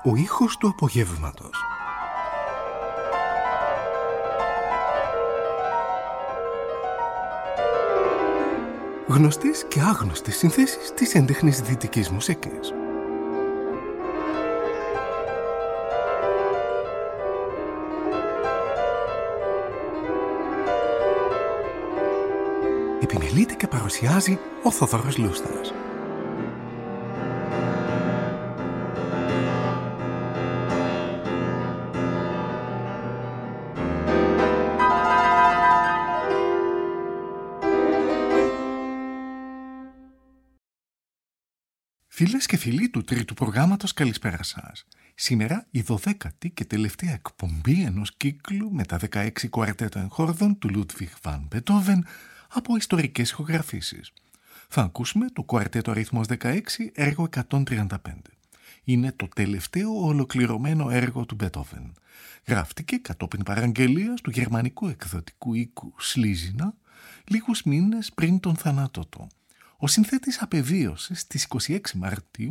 Ο ήχος του απογεύματος. Γνωστές και άγνωστες συνθέσεις της έντεχνης δυτικής μουσικής. Επιμελείται και παρουσιάζει ο Θοδωρός Λούστας. Φίλες και φίλοι του τρίτου προγράμματος, καλησπέρα σας. Σήμερα η 12η και τελευταία εκπομπή ενός κύκλου με τα 16 κουαρτέτα εγχόρδων του Λούντβιχ βαν Μπετόβεν από ιστορικές ηχογραφήσεις. Θα ακούσουμε το κουαρτέτο αριθμός 16, έργο 135. Είναι το τελευταίο ολοκληρωμένο έργο του Μπετόβεν. Γράφτηκε κατόπιν παραγγελίας του γερμανικού εκδοτικού οίκου Σλίζινα λίγους μήνες πριν τον θάνατό του. Ο συνθέτης απεβίωσε στις 26 Μαρτίου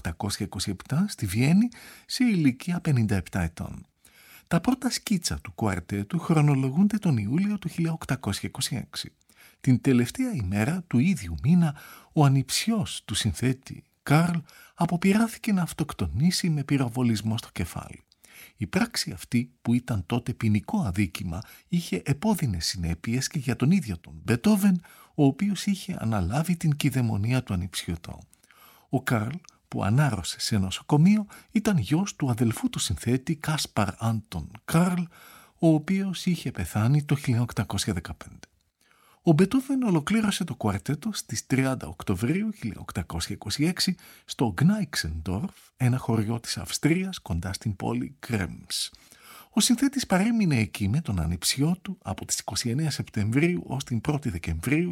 1827 στη Βιέννη σε ηλικία 57 ετών. Τα πρώτα σκίτσα του κουαρτέτου χρονολογούνται τον Ιούλιο του 1826. Την τελευταία ημέρα του ίδιου μήνα, ο ανιψιός του συνθέτη Καρλ αποπειράθηκε να αυτοκτονήσει με πυροβολισμό στο κεφάλι. Η πράξη αυτή, που ήταν τότε ποινικό αδίκημα, είχε επώδυνες συνέπειες και για τον ίδιο τον Μπετόβεν, ο οποίος είχε αναλάβει την κηδαιμονία του ανιψιωτό. Ο Καρλ, που ανάρρωσε σε νοσοκομείο, ήταν γιος του αδελφού του συνθέτη Κάσπαρ Άντον Καρλ, ο οποίος είχε πεθάνει το 1815. Ο Μπετόβεν ολοκλήρωσε το κουαρτέτο στις 30 Οκτωβρίου 1826 στο Γκνάιξεντορφ, ένα χωριό της Αυστρίας κοντά στην πόλη Κρέμς. Ο συνθέτης παρέμεινε εκεί με τον ανιψιό του από τις 29 Σεπτεμβρίου ως την 1η Δεκεμβρίου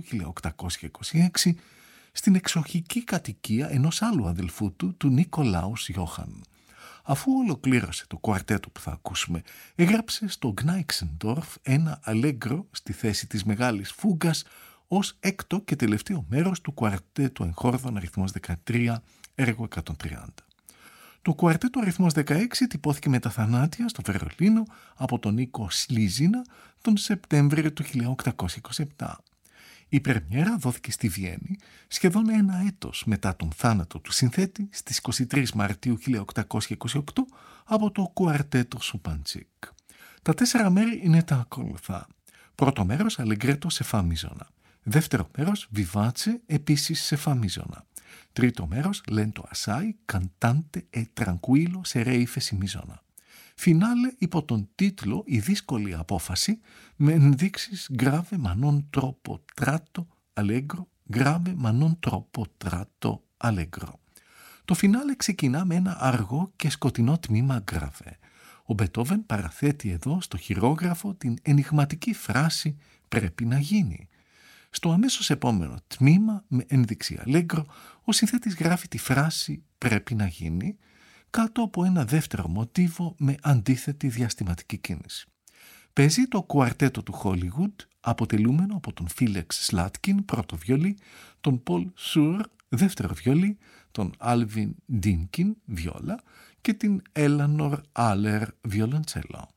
1826 στην εξοχική κατοικία ενός άλλου αδελφού του Νικολάους Ιόχαν. Αφού ολοκλήρωσε το κουαρτέτο που θα ακούσουμε, έγραψε στο Γκνάιξεντορφ ένα αλέγκρο στη θέση της μεγάλης φούγκας ως έκτο και τελευταίο μέρος του κουαρτέτου εγχόρδων αριθμός 13, έργο 130. Το κουαρτέτο αριθμός 16 τυπώθηκε με τα θανάτια στο Βερολίνο από τον οίκο Σλίζινα τον Σεπτέμβριο του 1827. Η πρεμιέρα δόθηκε στη Βιέννη σχεδόν ένα έτος μετά τον θάνατο του συνθέτη στις 23 Μαρτίου 1828 από το κουαρτέτο Σουπαντσίκ. Τα 4 μέρη είναι τα ακόλουθα. Πρώτο μέρος, αλεγκρέτο σε φα μίζωνα. Δεύτερο μέρος, βιβάτσε, επίσης σε φα μίζωνα. Τρίτο μέρος, lento assai, cantante e tranquillo se re fe μίζωνα. Φινάλε υπό τον τίτλο «Η δύσκολη απόφαση» με ενδείξεις «Grave ma non troppo tratto allegro, grave ma non troppo tratto allegro». Το φινάλε ξεκινά με ένα αργό και σκοτεινό τμήμα grave. Ο Μπετόβεν παραθέτει εδώ στο χειρόγραφο την ενιγματική φράση «πρέπει να γίνει». Στο αμέσως επόμενο τμήμα με ένδειξη allegro, ο συνθέτης γράφει τη φράση «πρέπει να γίνει» κάτω από ένα δεύτερο μοτίβο με αντίθετη διαστηματική κίνηση. Παίζει το κουαρτέτο του Hollywood, αποτελούμενο από τον Φίλεξ Σλάτκιν, πρώτο βιολί, τον Πολ Σουρ, δεύτερο βιολί, τον Άλβιν Ντίνκιν, βιόλα και την Έλανορ Άλερ, βιολοντσέλο.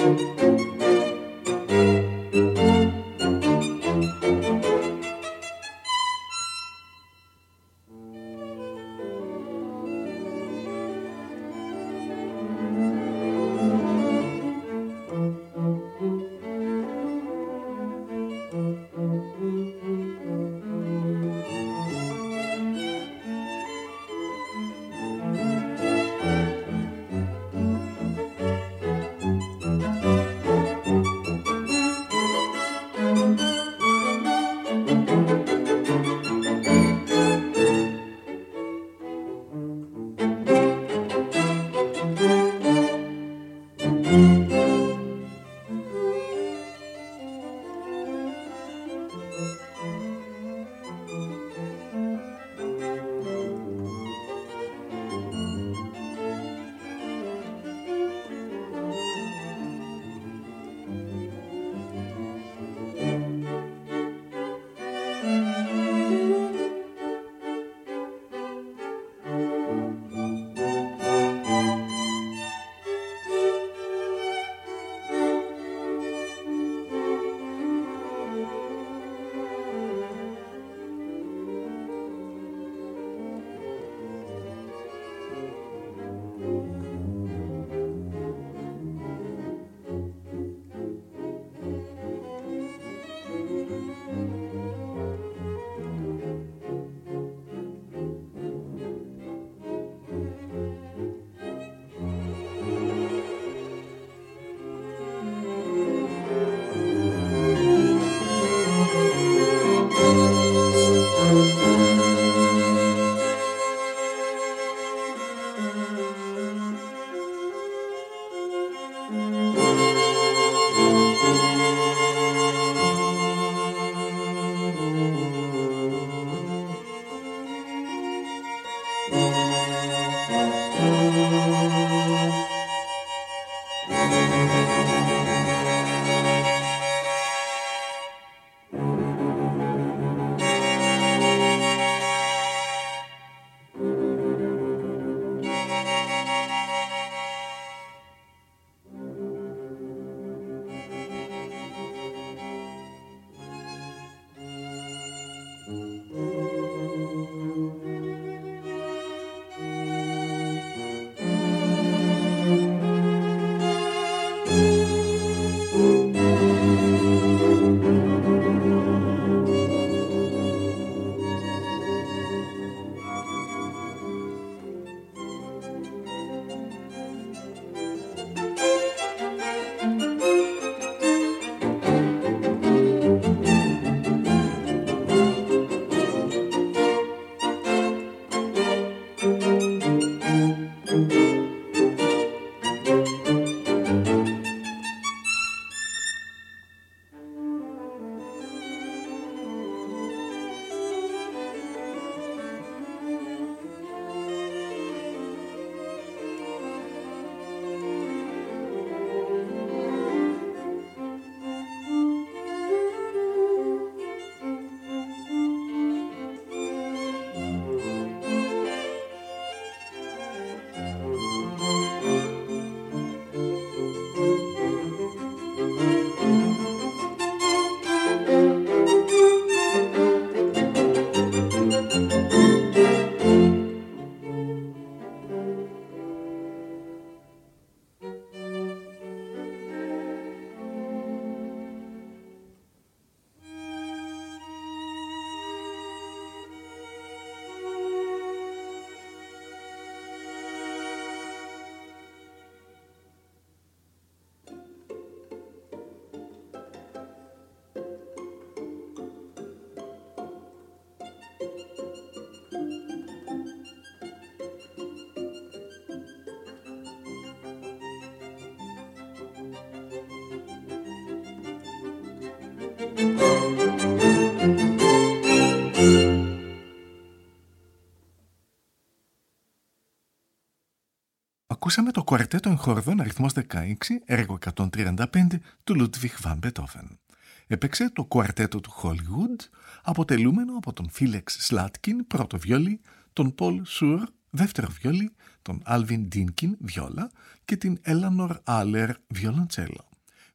Ακούσαμε το κουαρτέτο εγχόρδων αριθμός 16, έργο 135 του Λούντβιχ Βαν Μπετόβεν. Έπαιξε το κουαρτέτο του Hollywood, αποτελούμενο από τον Φίλεξ Σλάτκιν, πρώτο βιόλι, τον Πολ Σουρ, δεύτερο βιόλι, τον Άλβιν Ντίνκιν, βιόλα και την Έλανορ Άλερ, βιολοντσέλο.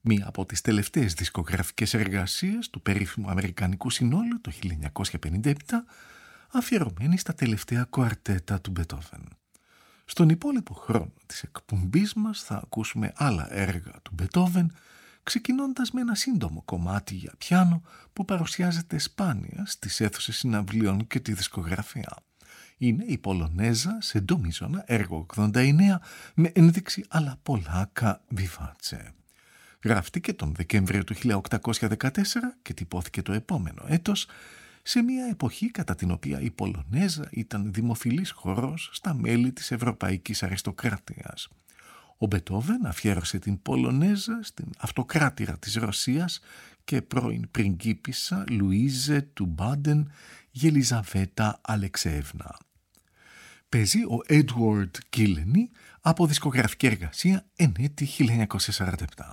Μία από τις τελευταίες δισκογραφικές εργασίες του περίφημου Αμερικανικού Συνόλου το 1957, αφιερωμένη στα τελευταία κουαρτέτα του Μπετόβεν. Στον υπόλοιπο χρόνο της εκπομπής μας θα ακούσουμε άλλα έργα του Μπετόβεν, ξεκινώντας με ένα σύντομο κομμάτι για πιάνο που παρουσιάζεται σπάνια στις αίθουσες συναυλίων και τη δισκογραφία. Είναι η Πολωνέζα σε ντο μίζωνα, έργο 89, με ένδειξη «Αλλά Πολάκα βιβάτσε». Γραφτήκε τον Δεκέμβριο του 1814 και τυπώθηκε το επόμενο έτος, σε μια εποχή κατά την οποία η Πολωνέζα ήταν δημοφιλής χορός στα μέλη της ευρωπαϊκής αριστοκράτειας. Ο Μπετόβεν αφιέρωσε την Πολωνέζα στην αυτοκράτηρα της Ρωσίας και πρώην πριγκίπισσα Λουίζε του Μπάντεν Γελιζαβέτα Αλεξέευνα. Παίζει ο Έντουαρντ Κίλενι από δισκογραφική εργασία εν έτη 1947.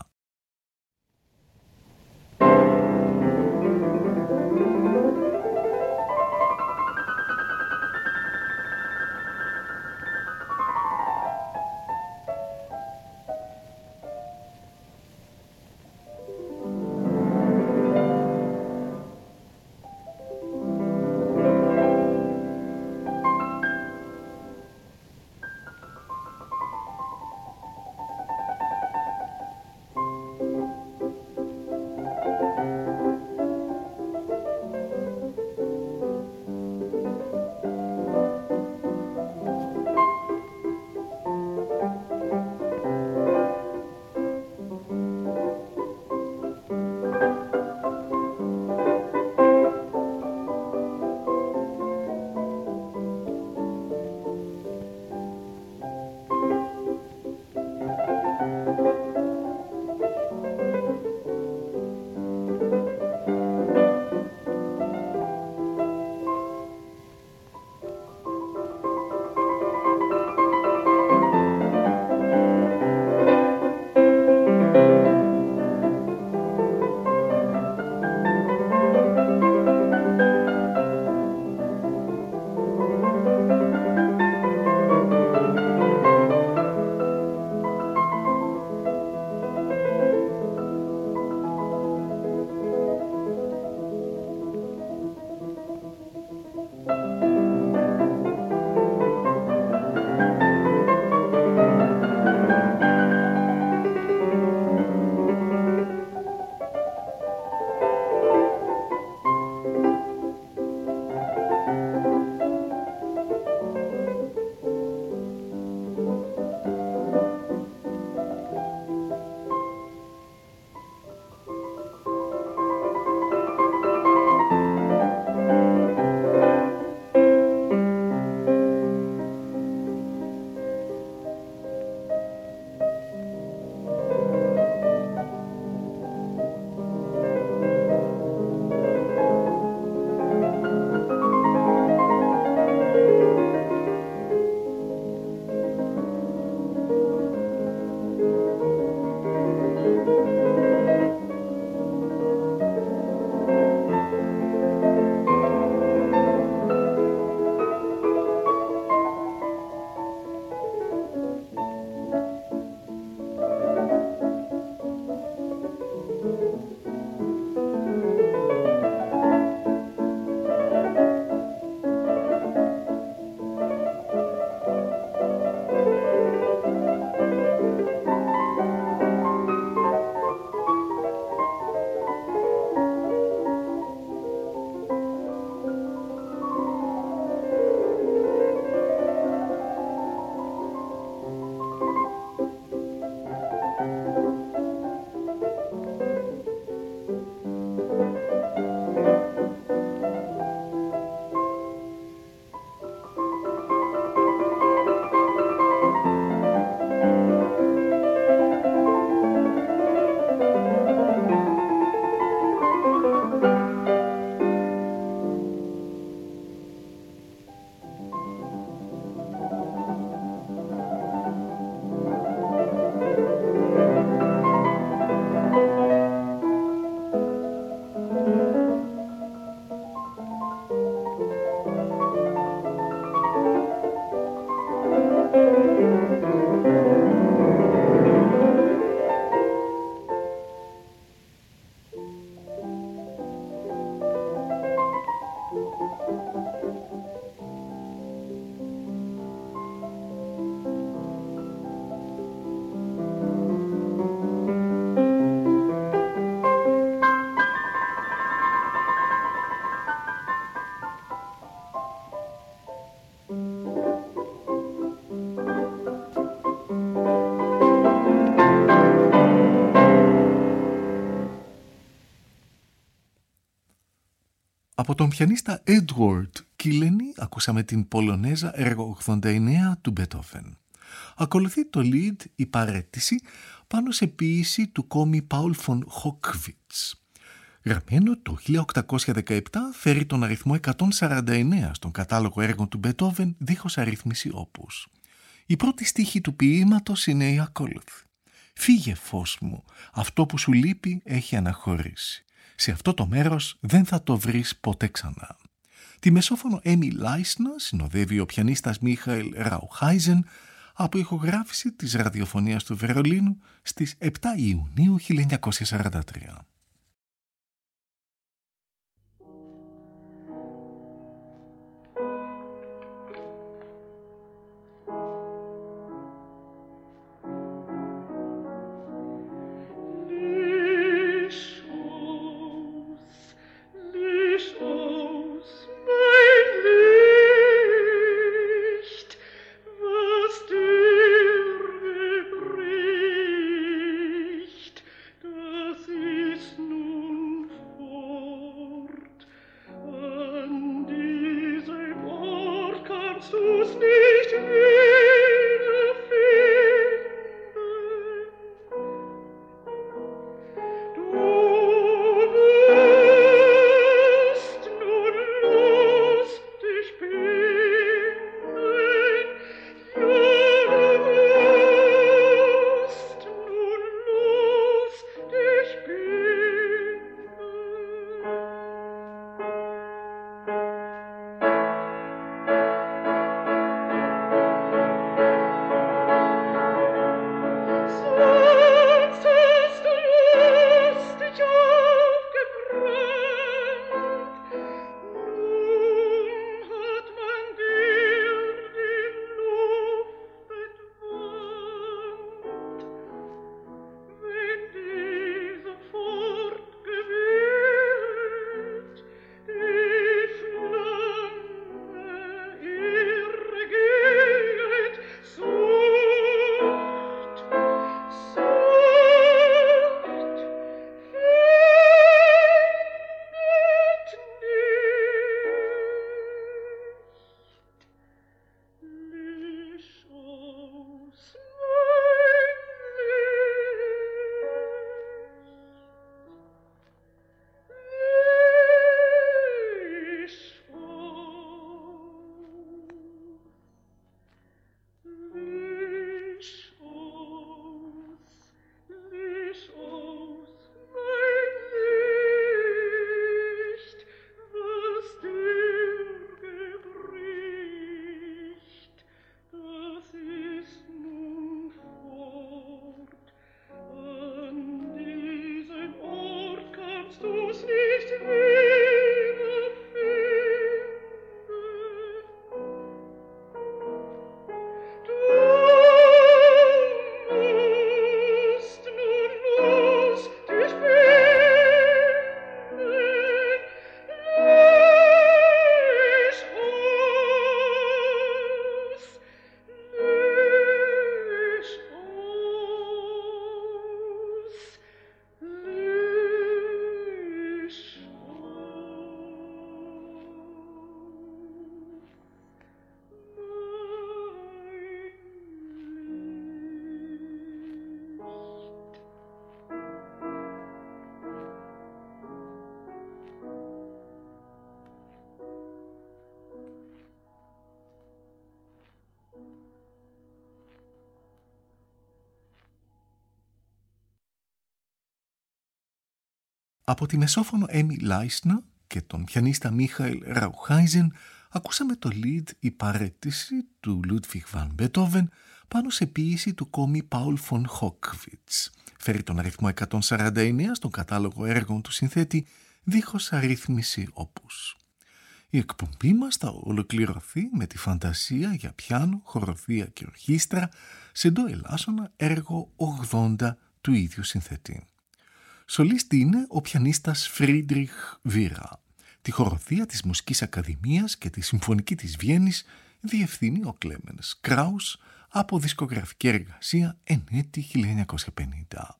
Από τον πιανίστα Edward Killeney ακούσαμε την Πολωνέζα έργο 89 του Μπετόβεν. Ακολουθεί το Lied, η παραίτηση, πάνω σε ποίηση του κόμι Paul von Hockwitz. Γραμμένο το 1817, φέρει τον αριθμό 149 στον κατάλογο έργων του Μπετόβεν δίχως αρρύθμιση όπους. Η πρώτη στίχη του ποίηματος είναι η ακόλουθη. «Φύγε φως μου, αυτό που σου λείπει έχει αναχωρήσει. Σε αυτό το μέρος δεν θα το βρεις ποτέ ξανά». Τη μεσόφωνο Έμι Λάισνα συνοδεύει ο πιανίστας Μίχαελ Ραουχάιζεν από ηχογράφηση της ραδιοφωνίας του Βερολίνου στις 7 Ιουνίου 1943. Από τη μεσόφωνο Έμι Λάισνα και τον πιανίστα Μίχαελ Ραουχάιζεν ακούσαμε το Lied, η παραίτηση του Λούντβιχ Βαν Μπετόβεν πάνω σε ποίηση του κόμι Paul von Hockwitz. Φέρει τον αριθμό 149 στον κατάλογο έργων του συνθέτη δίχως αρρύθμιση όπους. Η εκπομπή μας θα ολοκληρωθεί με τη φαντασία για πιάνο, χοροδία και ορχήστρα σε ντο ελάσσονα έργο 80 του ίδιου συνθέτη. Σολίστη είναι ο πιανίστας Φρίντριχ Βίρα. Τη χοροδία της Μουσικής Ακαδημίας και τη Συμφωνική της Βιέννης διευθύνει ο Κλέμενς Κράους από δισκογραφική εργασία εν έτη 1950.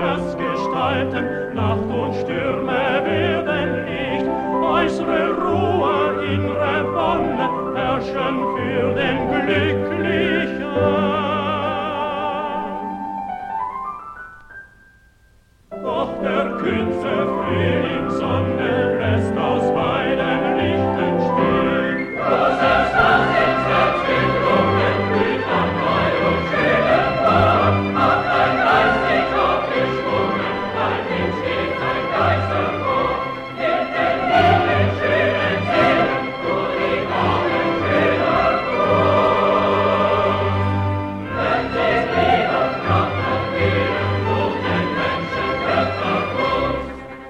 Himmelsgestalten, Nacht und Stürme werden Licht, äußere Ruhe, innere Wonne herrschen für den Glücklichen. Doch der kühnste Frühling Sonne lässt aus beiden Lichten stehen. Großes Haus ins Herz gedrungen, blüht an neu und schönem Bau. Hat ein Geist sich aufgeschwungen, bald entsteht ein Geisterchor. In den vielen schönen Seelen, durch die Augen schöner Brust. Wenn sie Liebe, Kraft und Willen, durch den Menschen Götterbrust.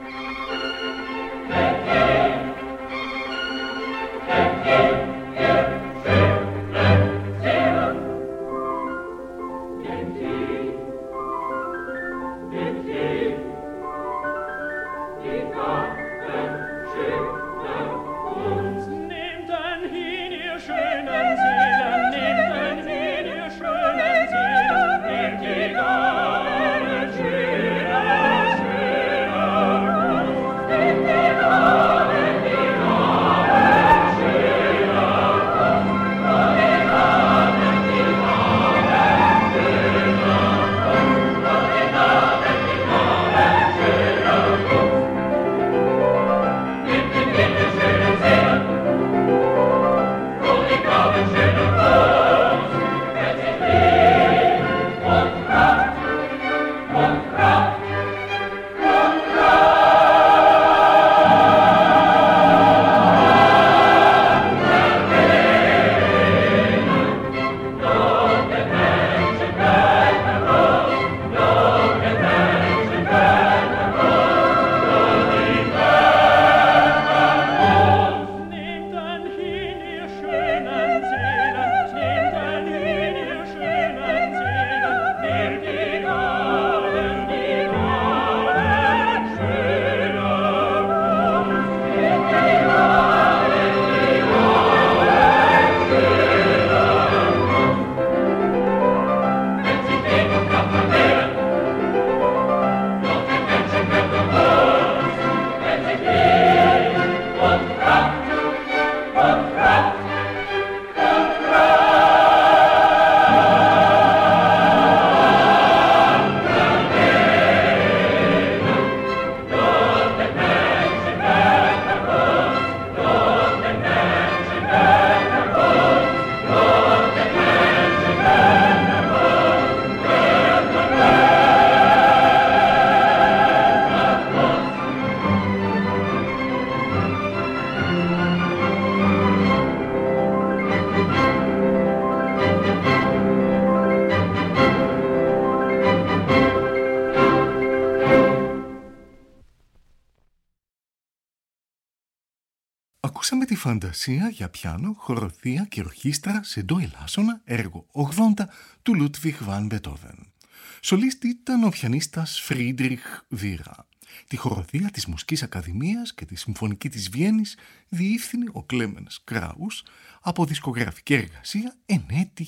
Ακούσαμε τη φαντασία για πιάνο, χοροδία και ορχήστρα σε ντο ελάσσονα, έργο 80 του Λούτβιχ Βαν Μπετόβεν. Σολίστη ήταν ο πιανίστας Φρίντριχ Βίρα. Τη χοροδία της Μουσικής Ακαδημίας και τη Συμφωνική της Βιέννης διεύθυνε ο Κλέμενς Κράους από δισκογραφική εργασία εν έτη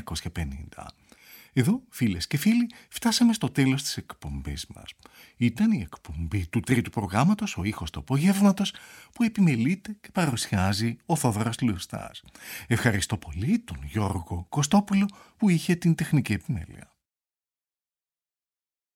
1950. Εδώ, φίλες και φίλοι, φτάσαμε στο τέλος της εκπομπής μας. Ήταν η εκπομπή του τρίτου προγράμματος, ο ήχος του απογεύματος, που επιμελείται και παρουσιάζει ο Θόδωρος Λουστάς. Ευχαριστώ πολύ τον Γιώργο Κωστόπουλο που είχε την τεχνική επιμέλεια.